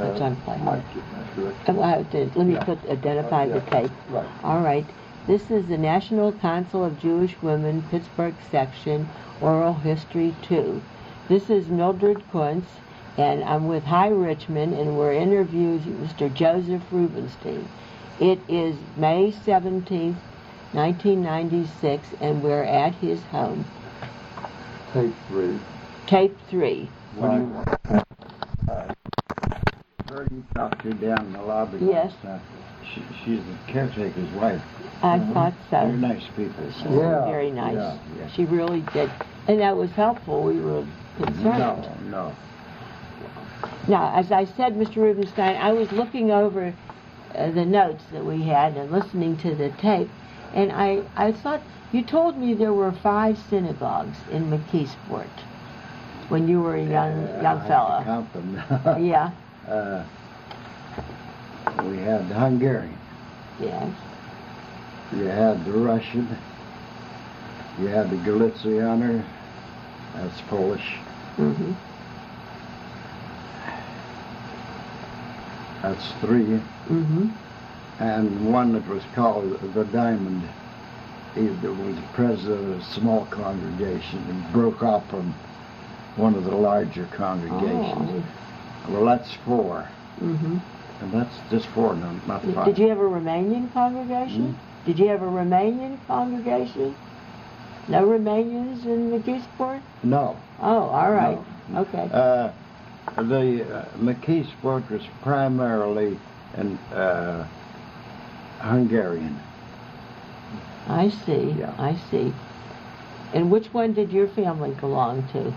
what's on play. Let me identify the tape. Right. All right. This is the National Council of Jewish Women, Pittsburgh Section, Oral History 2. This is Mildred Kuntz, and I'm with High Richmond, and we're interviewing Mr. Joseph Rubenstein. It is May 17th, 1996, and we're at his home. Tape 3. Tape 3. What do you want? Heard you talked to her down in the lobby. Yes. She's the caretaker's wife. I thought so. Very nice people. She's very nice. Yeah. She really did. And that was helpful. We were concerned. No. Now, as I said, Mr. Rubenstein, I was looking over the notes that we had and listening to the tape, and I thought, you told me there were 5 synagogues in McKeesport when you were a young fella. I count them. Yeah. We had the Hungarian. Yes. You had the Russian. You had the Galicianer. That's Polish. Mm-hmm. That's 3. Mm-hmm. And one that was called the Diamond. He was president of a small congregation and broke off from one of the larger congregations. Oh. Well, that's 4. Mm-hmm. And that's just 4, not 5. Did you have a Romanian congregation? Did you have a Romanian congregation? No Romanians in McKeesport? No. Oh, all right. No. Okay. The McKeesport was primarily Hungarian. I see. Yeah. I see. And which one did your family belong to?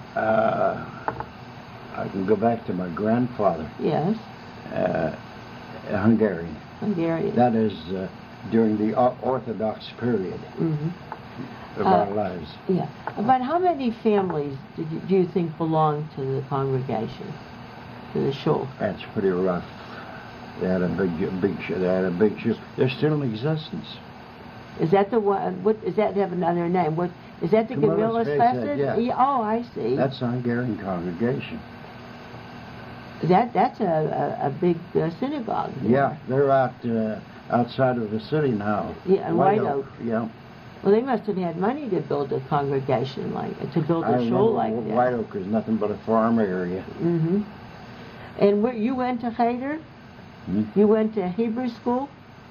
I can go back to my grandfather. Yes. Hungarian. Hungarian. That is during the Orthodox period of our lives. Yeah. About how many families do you think belonged to the congregation, to the shul? That's pretty rough. They had a big shul. They're still in existence. Is that the one? What is that? Have another name? What is that? The Gemilas Chesed? Yeah. Oh, I see. That's a Hungarian congregation. That's a big synagogue. Yeah, they're outside of the city now. Yeah, in White Oak. Yeah. Well, they must have had money to build a congregation to build a shul like that. White Oak is nothing but a farm area. Mm-hmm. And where you went to Cheder? You went to Hebrew school?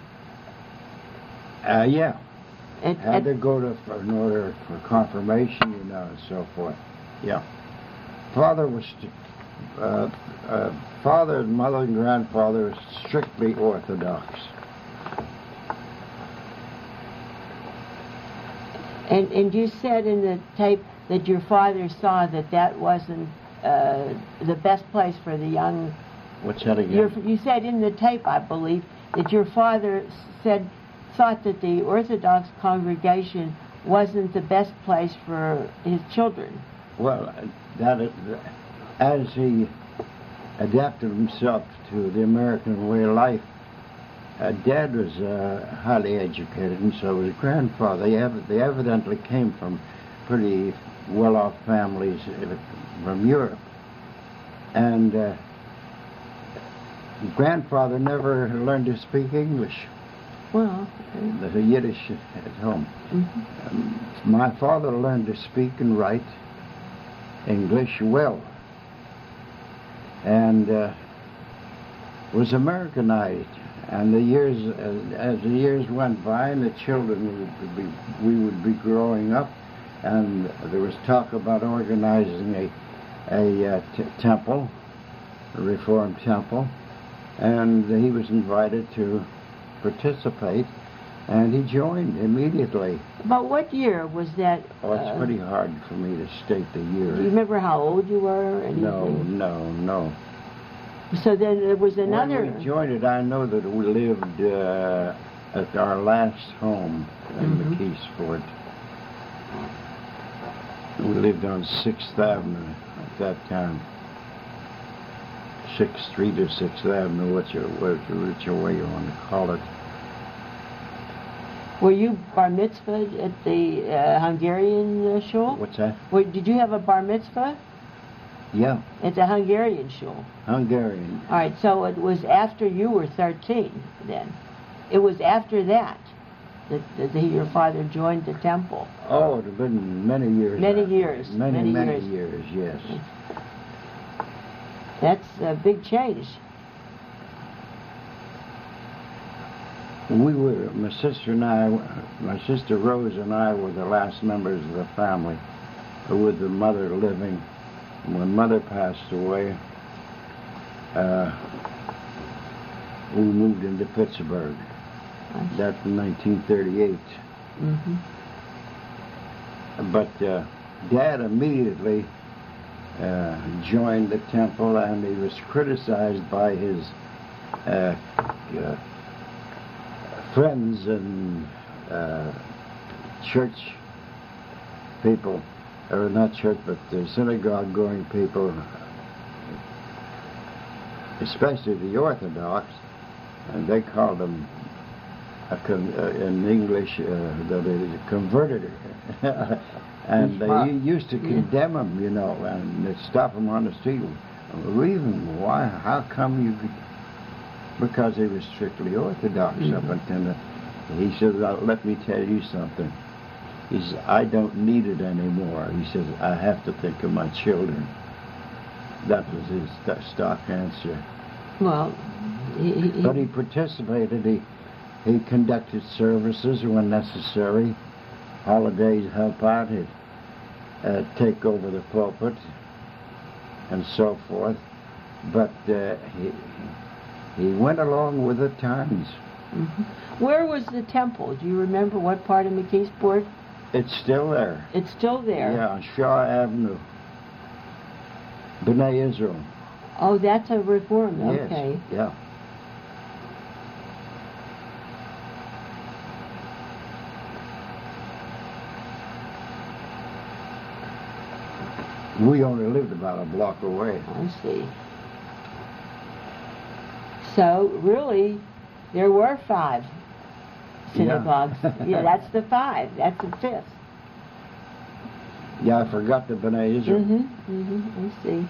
Yeah. Had to go in order for confirmation, and so forth. Yeah. Father was, father, mother, and grandfather was strictly Orthodox. And you said in the tape that your father saw that wasn't the best place for the young. What's that again? You said in the tape, I believe, that your father thought that the Orthodox congregation wasn't the best place for his children. Well, as he adapted himself to the American way of life, Dad was highly educated, and so was grandfather. They evidently came from pretty well-off families from Europe. And grandfather never learned to speak English. Well, The Yiddish at home. Mm-hmm. My father learned to speak and write English well, and was Americanized. And as the years went by, and the children we would be growing up, and there was talk about organizing a temple, a Reformed temple, and he was invited to participate, and he joined immediately. About what year was that? Oh, it's pretty hard for me to state the year. Do you remember how old you were or anything? No. So then there was another... When we joined it, I know that we lived at our last home in McKeesport. We lived on 6th Avenue at that time. 6th Street or 6th Avenue, whichever way you want to call it. Were you bar mitzvahed at the Hungarian shul? What's that? Did you have a bar mitzvah? Yeah, It's a Hungarian shul. Hungarian. All right, so it was after you were 13 then. It was after that your father joined the temple. Oh, it had been many years. Many after. years. Many years, yes. That's a big change. We were, my sister and I, my sister Rose and I were the last members of the family with the mother living. When Mother passed away, we moved into Pittsburgh. That's in 1938. Mm-hmm. But Dad immediately joined the temple, and he was criticized by his friends and church people, or not church, but synagogue-going people, especially the Orthodox, and they called them in English the converted, and they used to condemn them, you know, and they'd stop them on the street. Reason why? How come you could? Because he was strictly Orthodox up until he says, "Let me tell you something." He says, "I don't need it anymore." He says, "I have to think of my children." That was his stock answer. Well, but he participated. He conducted services when necessary. Holidays help out. He'd take over the pulpit and so forth. But he went along with the times. Mm-hmm. Where was the temple? Do you remember what part of McKeesport? It's still there. It's still there? Yeah, on Shaw Avenue. B'nai Israel. Oh, that's a reform. Yes. Okay. Yeah. We only lived about a block away. I see. So, really, there were 5 synagogues. Yeah, that's the 5. That's the 5th. Yeah, I forgot the B'nai Israel. I see.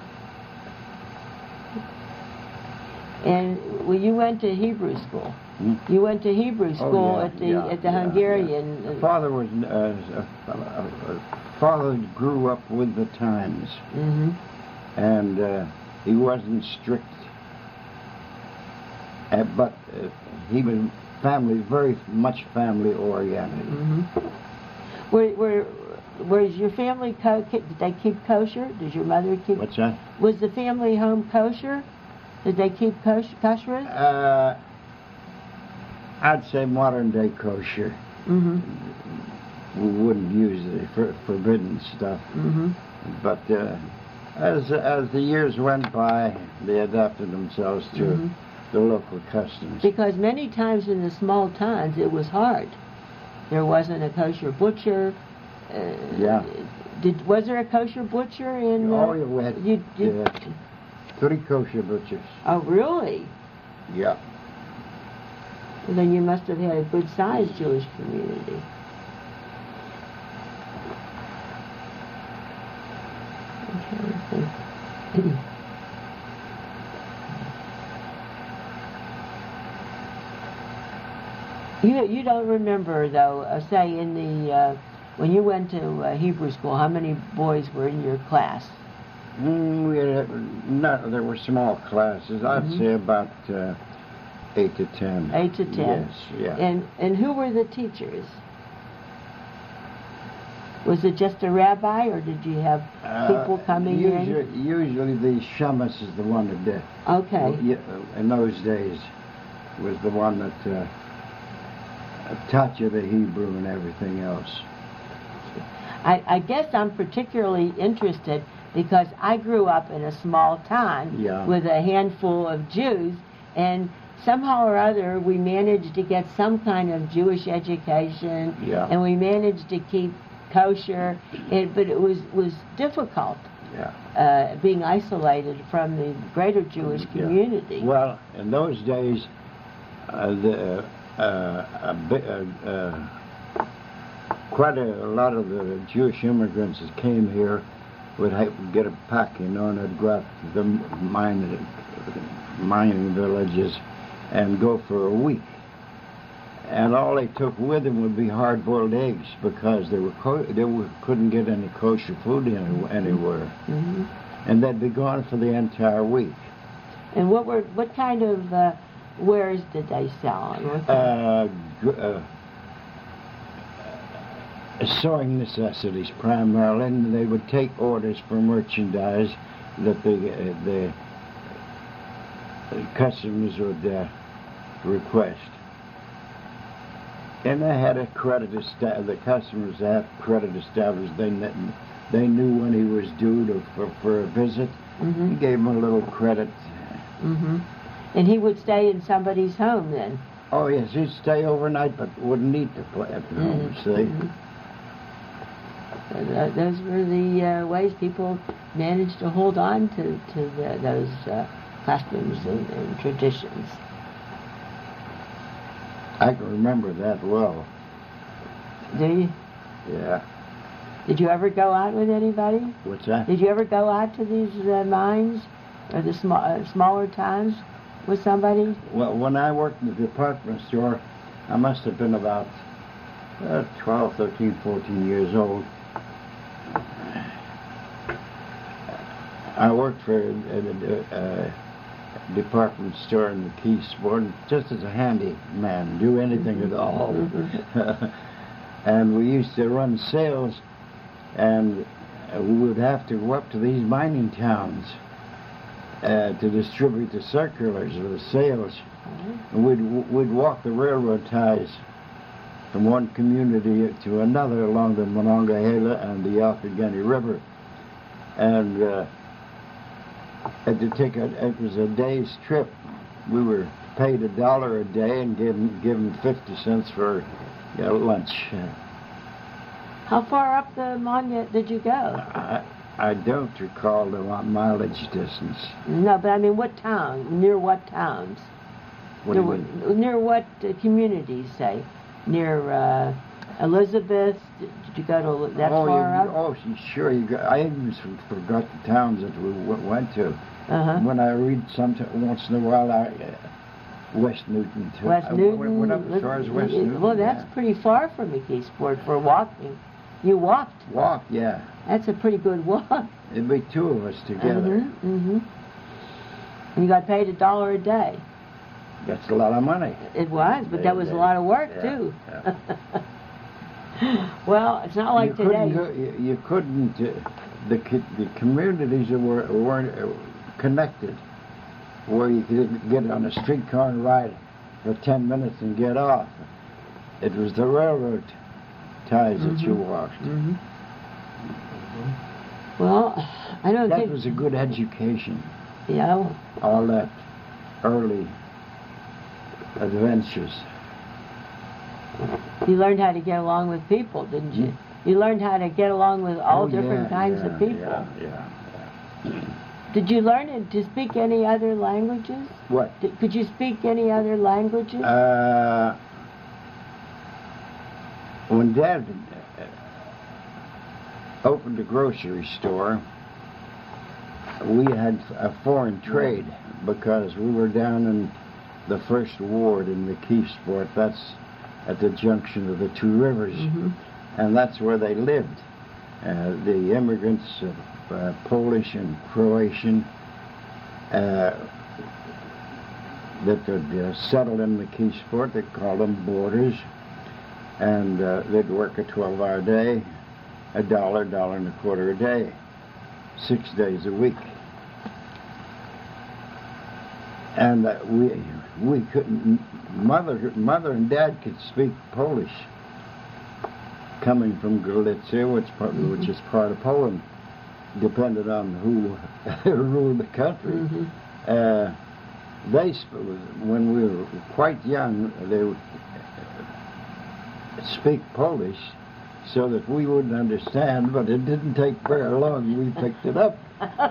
And well, you went to Hebrew school. You went to Hebrew school at the Hungarian. Yeah. Father grew up with the times, and he wasn't strict, but he was very much family oriented. Was your family did they keep kosher? Did your mother keep? What's that? Was the family home kosher? Did they keep kosher? I'd say modern day kosher. We wouldn't use the forbidden stuff. But as the years went by, they adapted themselves to the local customs. Because many times in the small towns it was hard. There wasn't a kosher butcher. Was there a kosher butcher in? We had 3 kosher butchers. Oh, really? Yeah. Well, then you must have had a good-sized Jewish community. You don't remember, though, say in the when you went to Hebrew school, how many boys were in your class? There were small classes. I'd say about 8 to 10. 8 to 10. Yes, yeah. And who were the teachers? Was it just a rabbi, or did you have people coming in? Usually the shamus is the one that did. Okay. In those days, was the one that taught you the Hebrew and everything else. I guess I'm particularly interested because I grew up in a small town with a handful of Jews, and somehow or other we managed to get some kind of Jewish education, and we managed to keep kosher, but it was difficult being isolated from the greater Jewish community. Well, in those days, quite a lot of the Jewish immigrants that came here would get a pack, and I'd go out to the mining villages and go for a week. And all they took with them would be hard-boiled eggs because couldn't get any kosher food anywhere. Mm-hmm. And they'd be gone for the entire week. And what kind of wares did they sell? Sewing necessities primarily, and they would take orders for merchandise that the customers would request. And they had a credit the customers had credit established. They knew when he was due for a visit. Mm-hmm. He gave him a little credit. Mm-hmm. And he would stay in somebody's home then? Oh, yes, he'd stay overnight, but wouldn't eat at home, see? Mm-hmm. Those were the ways people managed to hold on to those customs and traditions. I can remember that well. Do you? Yeah. Did you ever go out with anybody? What's that? Did you ever go out to these mines or the smaller towns with somebody? Well, when I worked in the department store, I must have been about 12, 13, 14 years old. I worked for a department store in the Keysport, just as a handyman, do anything at all. And we used to run sales, and we would have to go up to these mining towns to distribute the circulars or the sales. And we'd walk the railroad ties from one community to another along the Monongahela and the Youghiogheny River. And it was a day's trip. We were paid $1 a day and given 50 cents for lunch. How far up the Monument did you go? I don't recall the mileage distance. No, but I mean, what town? Near what towns? What do you mean? Near what communities, say? Near Elizabeth? Did you go to that far up? Oh, sure. I even forgot the towns that we went to. Uh-huh. When I read once in a while, West Newton too. West Newton. Went up as far as West Newton. Well, that's pretty far from McKeesport for walking. You walked? Walked, yeah. That's a pretty good walk. It'd be two of us together. Mm-hmm. And you got paid $1 a day. That's a lot of money. It was, but that was a lot of work too. Yeah. Well, it's not like today. You couldn't. The communities that weren't connected, where you could get on a streetcar and ride for 10 minutes and get off. It was the railroad ties that you walked. Mm-hmm. Well, I don't think that was a good education. Yeah. All that early adventures. You learned how to get along with people, didn't you? You learned how to get along with all different kinds of people. Yeah. Did you learn to speak any other languages? What? Could you speak any other languages? When Dad opened a grocery store, we had a foreign trade because we were down in the first ward in McKeesport. That's at the junction of the two rivers. Mm-hmm. And that's where they lived. The immigrants, Polish and Croatian, that had settled in McKeesport, they called them boarders. And they'd work a 12-hour day, $1.25 a day, 6 days a week. And we couldn't. Mother and Dad could speak Polish, coming from Galicia, which is part of Poland, depended on who ruled the country. Mm-hmm. When we were quite young, they would speak Polish so that we wouldn't understand, but it didn't take very long. We picked it up.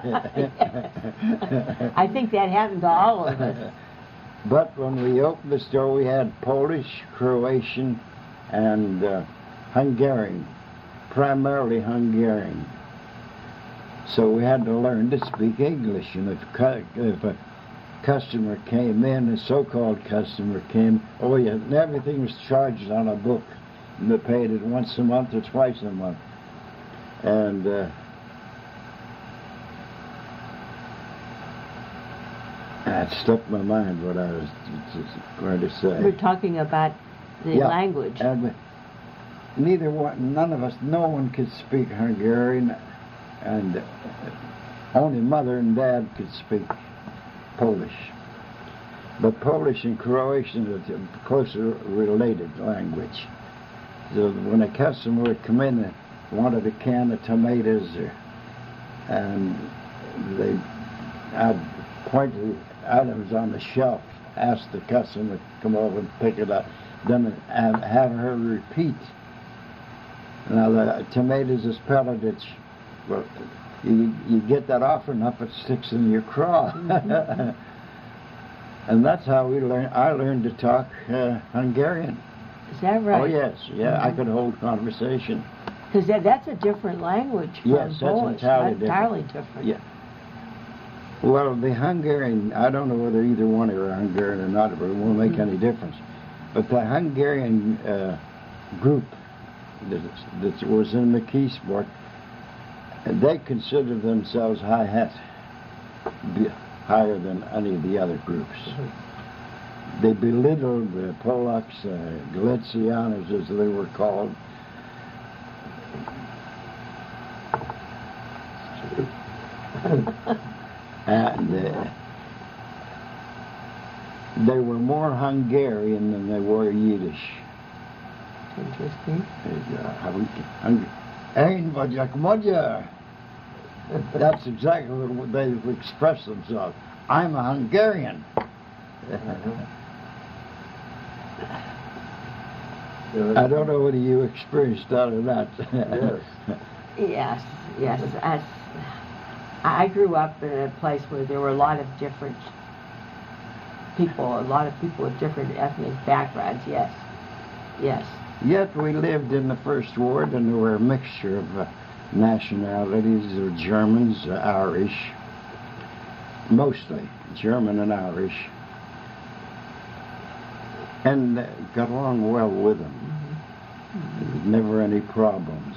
I think that happened to all of us. But when we opened the store, we had Polish, Croatian, and Hungarian, primarily Hungarian. So we had to learn to speak English. And if a customer came in, a so-called customer came, oh yeah, and everything was charged on a book. And they paid it once a month or twice a month. And that stuck in my mind what I was going to say. We're talking about the language. And none of us, no one could speak Hungarian, and only Mother and Dad could speak Polish. But Polish and Croatian is a closer related language. So when a customer would come in and wanted a can of tomatoes, and I'd point to items on the shelf, ask the customer to come over and pick it up, then have her repeat. Now the tomatoes is pelleted. Well, you get that often enough, it sticks in your craw. And that's how we learned. I learned to talk Hungarian. Is that right? Oh yes, yeah. I could hold conversation. Because that's a different language from Yes, that's Polish. entirely different. Yeah. Well, the Hungarian, I don't know whether either one are Hungarian or not, but it won't make any difference. But the Hungarian group that was in McKeesport, they considered themselves higher than any of the other groups. They belittled the Polacks, Galicianos as they were called. And they were more Hungarian than they were Yiddish. Interesting. That's exactly what they express themselves. I'm a Hungarian. I don't know whether you experienced that or not. Yes. Yes. I grew up in a place where there were a lot of different people, with different ethnic backgrounds, yes. Yet we lived in the first ward, and there were a mixture of nationalities, Germans, Irish, mostly German and Irish, and got along well with them. Never any problems.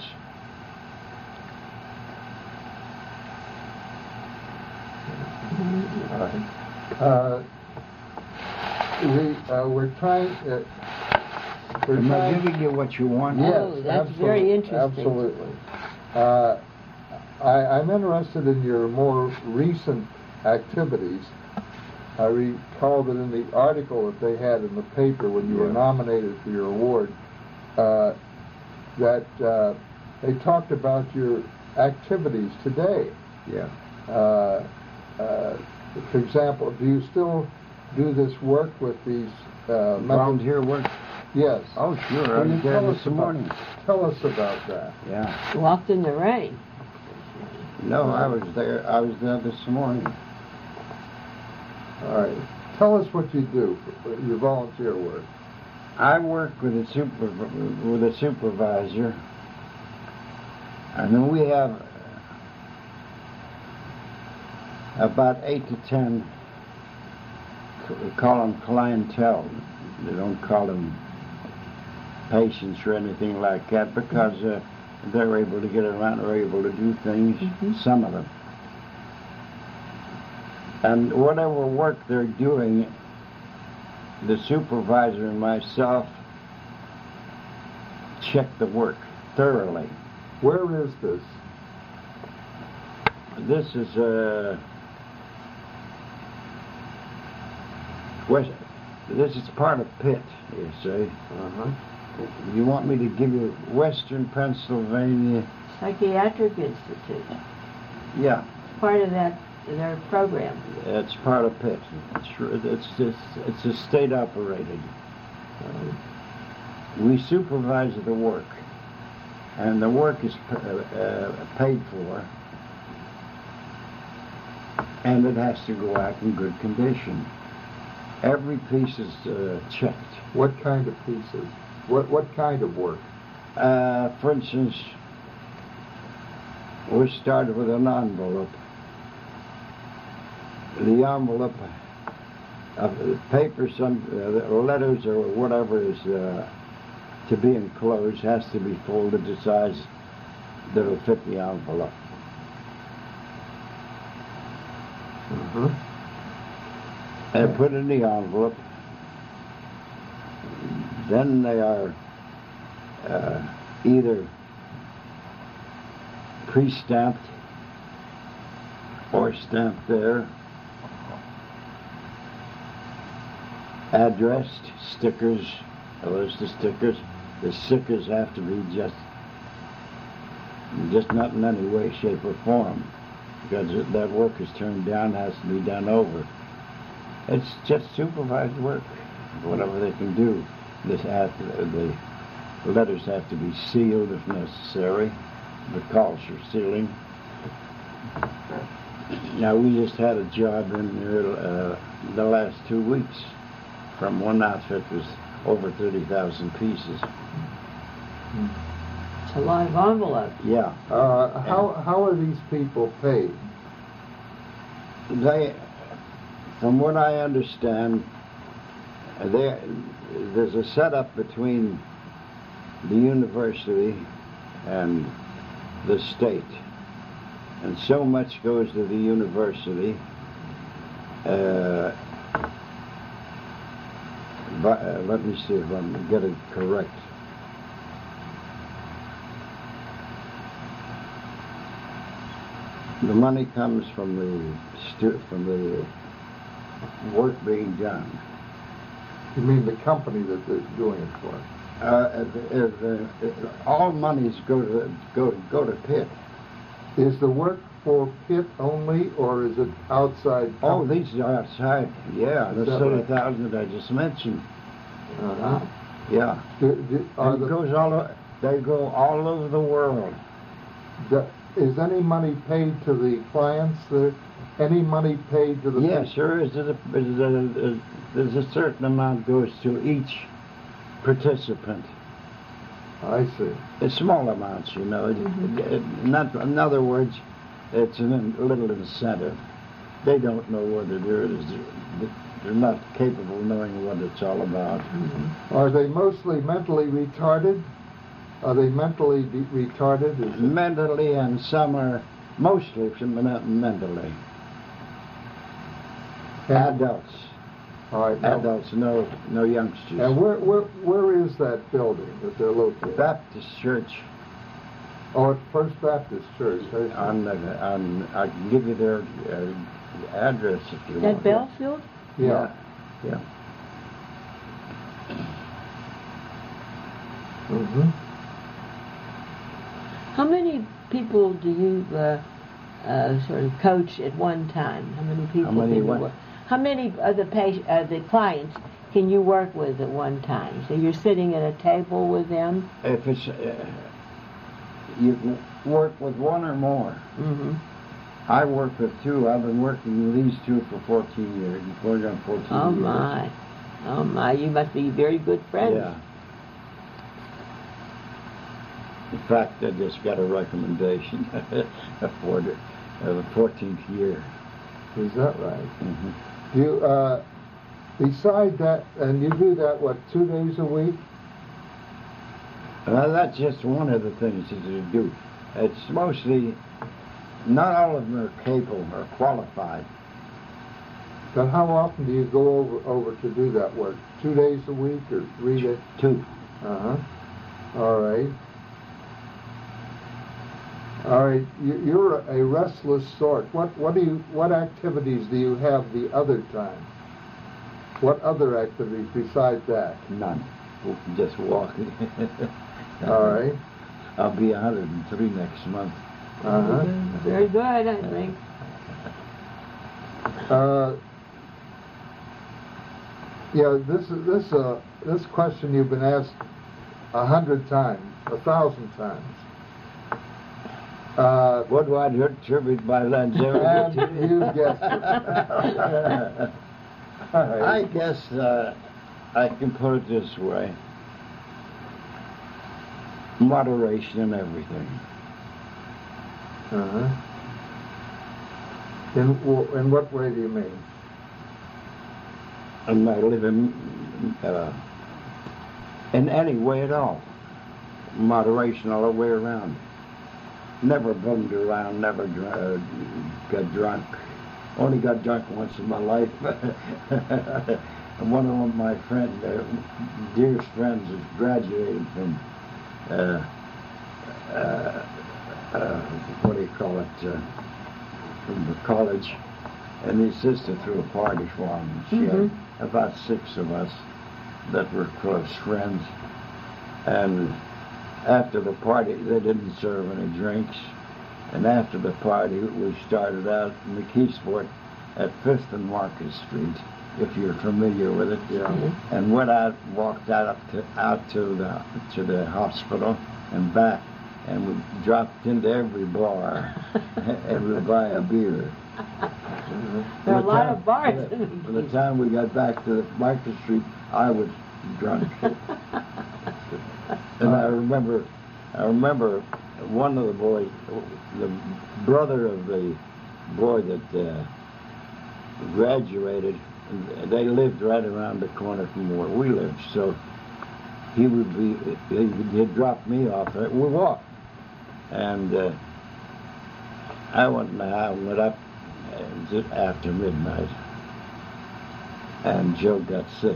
We're trying. Am I giving you what you want? Yes, Oh, that's very interesting. Absolutely. I'm interested in your more recent activities. I recall that in the article that they had in the paper when you were nominated for your award, that they talked about your activities today. Yeah. For example, do you still do this work with these volunteer work? Yes. Oh, sure. I was there this morning. Tell us about that. Yeah. Walked in the rain. No, I was there. I was there this morning. All right. Tell us what you do for your volunteer work. I work with a supervisor, and then we have about 8 to 10. We call them clientele. They don't call them patients or anything like that, because they're able to get around, they're able to do things, some of them. And whatever work they're doing, the supervisor and myself check the work thoroughly. Where is this? This is this is part of Pitt, you see. You want me to give you Western Pennsylvania Psychiatric Institute. Yeah. It's part of their program. It's part of Pitt. It's a state operated. We supervise the work, and the work is paid for, and it has to go out in good condition. Every piece is checked. What kind of pieces? What kind of work? For instance, we started with an envelope. The envelope of the paper, some letters or whatever is to be enclosed has to be folded to size that'll fit the envelope. And put in the envelope. Then they are either pre-stamped or stamped there, addressed, stickers, those the stickers. The stickers have to be just not in any way, shape, or form, because that work is turned down, has to be done over. It's just supervised work, whatever they can do. The letters have to be sealed if necessary. The calls for sealing. Now, we just had a job in the last 2 weeks from one outfit was over 30,000 pieces. It's a lot of envelopes. Yeah. How are these people paid? They, from what I understand, there's a setup between the university and the state, and so much goes to the university. Let me see if I can get it correct. The money comes from the work being done. You mean the company that they're doing it for? All monies go to Pitt. Is the work for Pitt only, or is it outside? Oh, these are outside. Yeah, the that 30,000 that I just mentioned. Uh-huh. Yeah. They go all over the world. Is any money paid to the clients? Any money paid to the? Yes, there is. There's a certain amount goes to each participant. I see. It's small amounts, you know. In other words, it's a little incentive. They don't know what it is. They're not capable of knowing what it's all about. Are they mostly mentally retarded? Are they mentally retarded? Mentally, and some are mostly mentally. Adults. All right. Now, Adults, no youngsters. and where is that building that they're located? Baptist Church. Oh, it's First Baptist Church. I can give you their address if you want. At Belfield? Yeah. Yeah. Mm-hmm. How many people do you sort of coach at one time? How many people? How many of the clients can you work with at one time? So you're sitting at a table with them? If it's you can work with one or more. Mm-hmm. I work with two. I've been working with these two for 14 years. Going on 14 Oh years. Oh my! You must be very good friends. Yeah. In fact, I just got a recommendation for the 14th year. Is that right? Mm-hmm. You beside that, and you do that 2 days a week? That's just one of the things that you do. It's mostly, not all of them are capable or qualified. But how often do you go over to do that work? 2 days a week or 3 days? 2. Uh-huh. All right. All right. You're a restless sort. What activities do you have the other time? What other activities besides that? None. Just walking. All right. I'll be 103 next month. Uh-huh. Very good, I think. Yeah, this question you've been asked 100 times, 1,000 times. What do I attribute my longevity to? You guessed it. I guess I can put it this way. Moderation in everything. Uh-huh. In what way do you mean? And I live in any way at all. Moderation all the way around. Never bummed around, never got drunk. Only got drunk once in my life. And one of my dearest friends, is graduated from, what do you call it, from the college. And his sister threw a party for him. She had about 6 of us that were close friends. And after the party, they didn't serve any drinks. And after the party, we started out in McKeesport at 5th and Market Street, if you're familiar with it. Yeah. And walked out to the hospital and back, and we dropped into every bar and would buy a beer. There are a lot of bars. By the time we got back to Market Street, I was drunk. And I remember one of the boys, the brother of the boy that graduated, they lived right around the corner from where we lived. So he'd drop me off. We walked. And I went in the house and went up after midnight. And Joe got sick.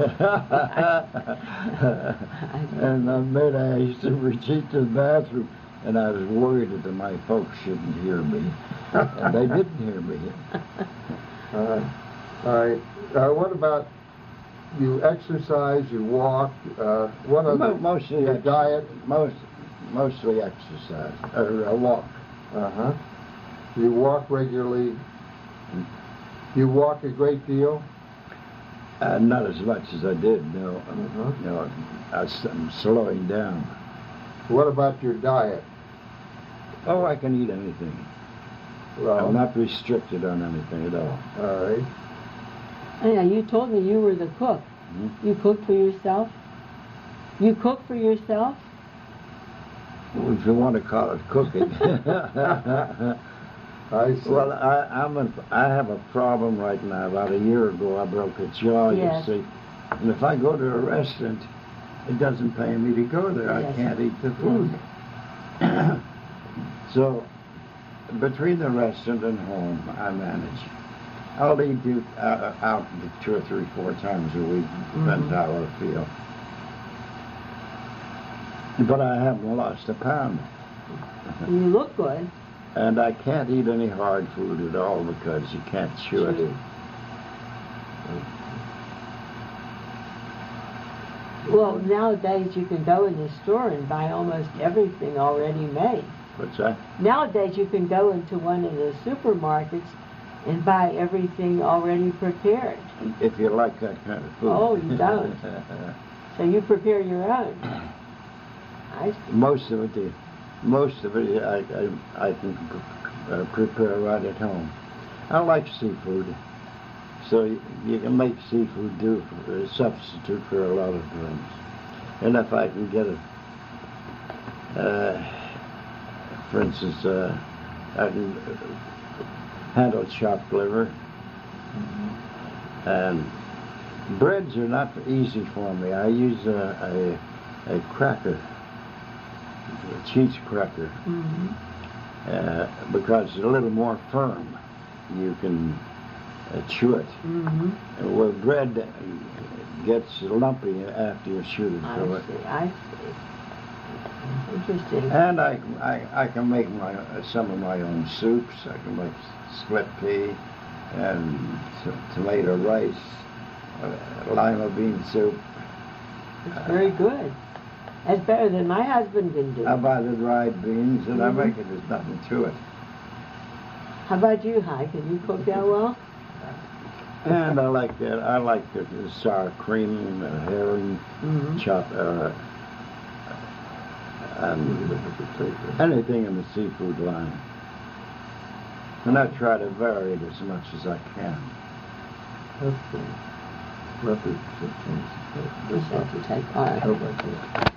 And I made a haste to retreat to the bathroom, and I was worried that my folks shouldn't hear me. And they didn't hear me. All right. What about you exercise, you walk, what other, Mostly your diet? Mostly exercise, or walk. Uh-huh. You walk regularly? You walk a great deal? Not as much as I did, no. Uh-huh. No, I'm slowing down. What about your diet? Oh, I can eat anything. Well, I'm not restricted on anything at all. all right. Yeah, you told me you were the cook. Mm-hmm. You cook for yourself? You cook for yourself? If you want to call it cooking. I see. Well, I have a problem right now. About a year ago, I broke a jaw, Yes. you see. And if I go to a restaurant, it doesn't pay me to go there. Yes. I can't eat the food. So, between the restaurant and home, I manage. I'll eat out 2 or 3, 4 times a week, depends how I feel. But I haven't lost a pound. You look good. And I can't eat any hard food at all because you can't chew it. Well, nowadays you can go in the store and buy almost everything already made. What's that? Nowadays you can go into one of the supermarkets and buy everything already prepared. If you like that kind of food. Oh, you don't. So you prepare your own. I see. Most of it I can prepare right at home. I like seafood, so you can make seafood do a substitute for a lot of things. And if I can get it, for instance, I can handle chopped liver. And breads are not easy for me. I use a cracker. A cheese cracker, because it's a little more firm. You can chew it. And where bread gets lumpy after you shoot it through it. I see. Interesting. And I can make some of my own soups. I can make split pea and tomato rice, lima bean soup. It's very good. That's better than my husband can do. I buy the dried beans and I make it. There's nothing to it. How about you, Hi? Can you cook that well? And I like that. I like the sour cream, herring, chop, and anything in the seafood line. And I try to vary it as much as I can. That's cool. Let me Just have to take. All right. How about that?